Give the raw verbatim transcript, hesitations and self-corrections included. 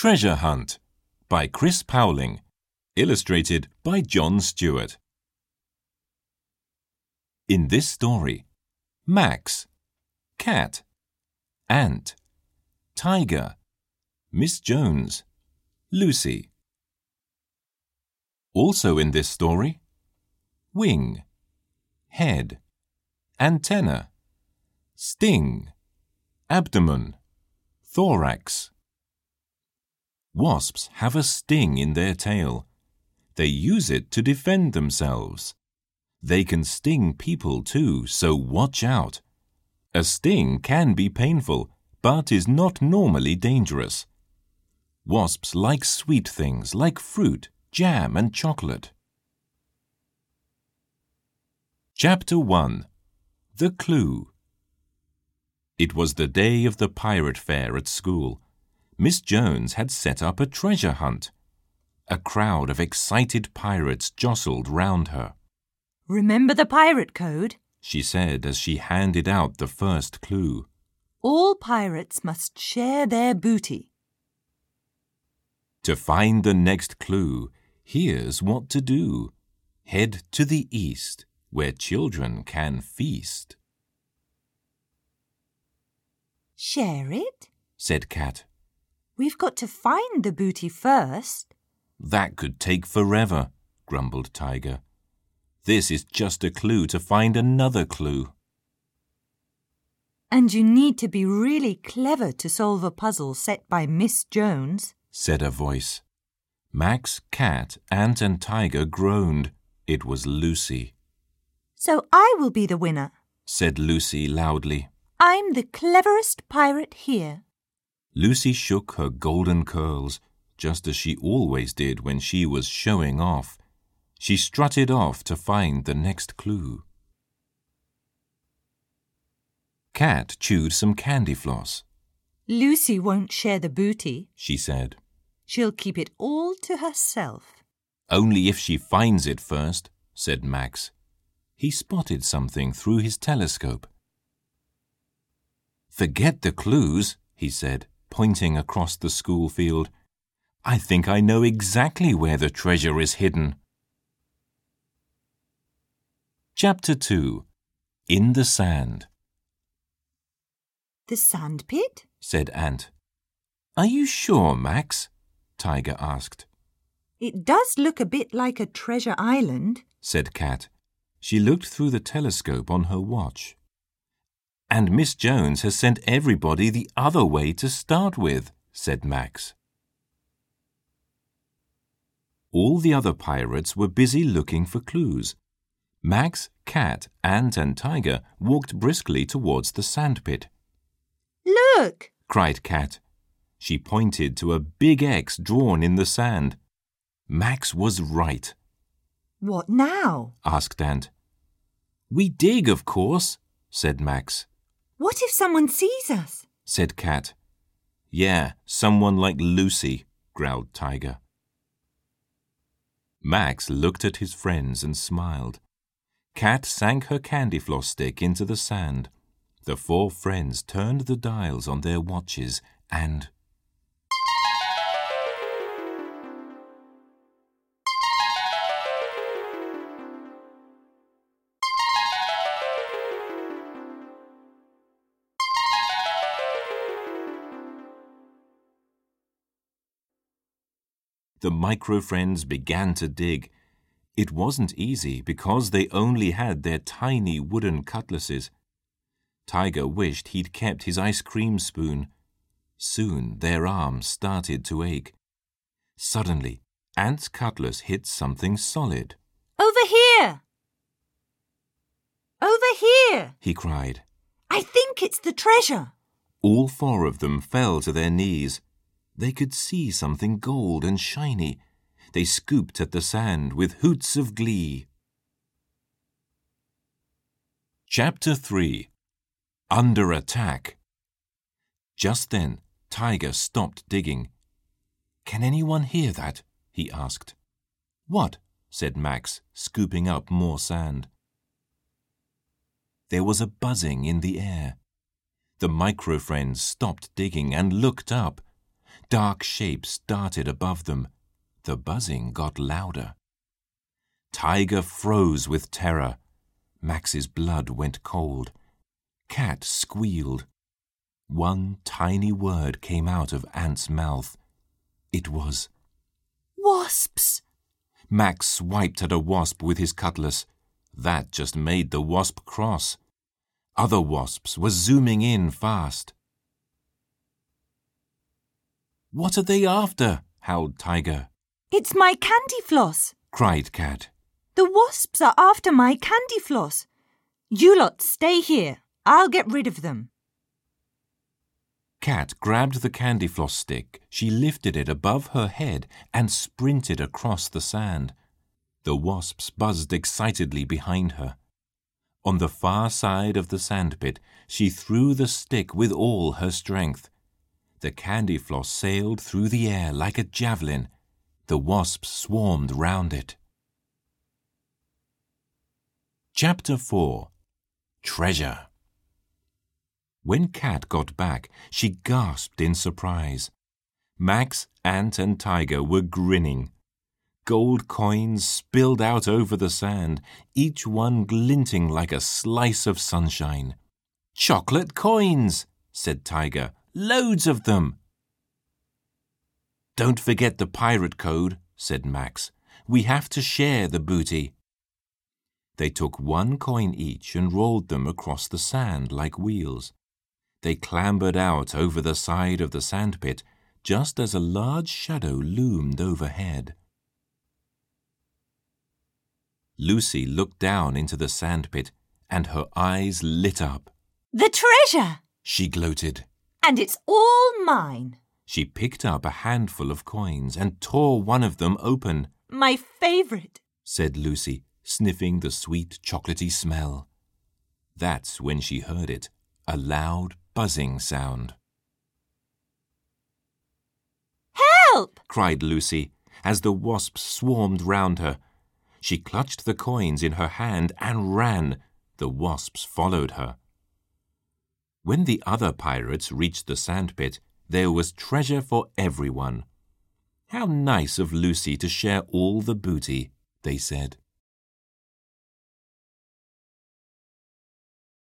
Treasure Hunt by Chris Powling, illustrated by John Stewart. In this story, Max, Cat, Ant, Tiger, Miss Jones, Lucy. Also in this story, wing, head, antenna, sting, abdomen, thorax. Wasps have a sting in their tail. They use it to defend themselves. They can sting people too, so watch out. A sting can be painful, but is not normally dangerous. Wasps like sweet things like fruit, jam, and chocolate. Chapter one. The Clue. It was the day of the pirate fair at school. Miss Jones had set up a treasure hunt. A crowd of excited pirates jostled round her. "Remember the pirate code?" she said as she handed out the first clue. "All pirates must share their booty." To find the next clue, here's what to do. Head to the east, where children can feast. "Share it?" said Cat. "We've got to find the booty first." That could take forever, grumbled Tiger. This is just a clue to find another clue. "And you need to be really clever to solve a puzzle set by Miss Jones," said a voice. Max, Cat, Ant, and Tiger groaned. It was Lucy. "So I will be the winner," said Lucy loudly. "I'm the cleverest pirate here." Lucy shook her golden curls, just as she always did when she was showing off. She strutted off to find the next clue. Cat chewed some candy floss. "Lucy won't share the booty," she said. "She'll keep it all to herself." "Only if she finds it first," said Max. He spotted something through his telescope. "Forget the clues," he said, pointing across the school field. "I think I know exactly where the treasure is hidden." Chapter two. In the Sand. "The sand pit?" said Ant. "Are you sure, Max?" Tiger asked. "It does look a bit like a treasure island," said Cat. She looked through the telescope on her watch. "And Miss Jones has sent everybody the other way to start with," said Max. All the other pirates were busy looking for clues. Max, Cat, Ant, and Tiger walked briskly towards the sandpit. "Look!" cried Cat. She pointed to a big X drawn in the sand. Max was right. "What now?" asked Ant. "We dig, of course," said Max. "What if someone sees us?" said Cat. "Yeah, someone like Lucy," growled Tiger. Max looked at his friends and smiled. Cat sank her candy floss stick into the sand. The four friends turned the dials on their watches and... The micro friends began to dig. It wasn't easy because they only had their tiny wooden cutlasses. Tiger wished he'd kept his ice cream spoon. Soon their arms started to ache. Suddenly, Ant's cutlass hit something solid. "Over here! Over here!" he cried. "I think it's the treasure." All four of them fell to their knees. They could see something gold and shiny. They scooped at the sand with hoots of glee. Chapter three. Under Attack. Just then, Tiger stopped digging. "Can anyone hear that?" he asked. "What?" said Max, scooping up more sand. There was a buzzing in the air. The micro-friends stopped digging and looked up. Dark shapes darted above them. The buzzing got louder. Tiger froze with terror. Max's blood went cold. Cat squealed. One tiny word came out of Ant's mouth. It was, "Wasps!" Max swiped at a wasp with his cutlass. That just made the wasp cross. Other wasps were zooming in fast. "What are they after?" howled Tiger. "It's my candy floss," cried Cat. "The wasps are after my candy floss. You lot stay here. I'll get rid of them." Cat grabbed the candy floss stick. She lifted it above her head and sprinted across the sand. The wasps buzzed excitedly behind her. On the far side of the sandpit, she threw the stick with all her strength. The candy floss sailed through the air like a javelin. The wasps swarmed round it. Chapter four. Treasure. When Cat got back, she gasped in surprise. Max, Ant, and Tiger were grinning. Gold coins spilled out over the sand, each one glinting like a slice of sunshine. "Chocolate coins," said Tiger. "Loads of them." "Don't forget the pirate code," said Max. "We have to share the booty." They took one coin each and rolled them across the sand like wheels. They clambered out over the side of the sandpit just as a large shadow loomed overhead. Lucy looked down into the sandpit and her eyes lit up. "The treasure!" she gloated. "And it's all mine." She picked up a handful of coins and tore one of them open. "My favourite," said Lucy, sniffing the sweet chocolatey smell. That's when she heard it, a loud buzzing sound. "Help!" cried Lucy, as the wasps swarmed round her. She clutched the coins in her hand and ran. The wasps followed her. When the other pirates reached the sandpit, there was treasure for everyone. "How nice of Lucy to share all the booty," they said.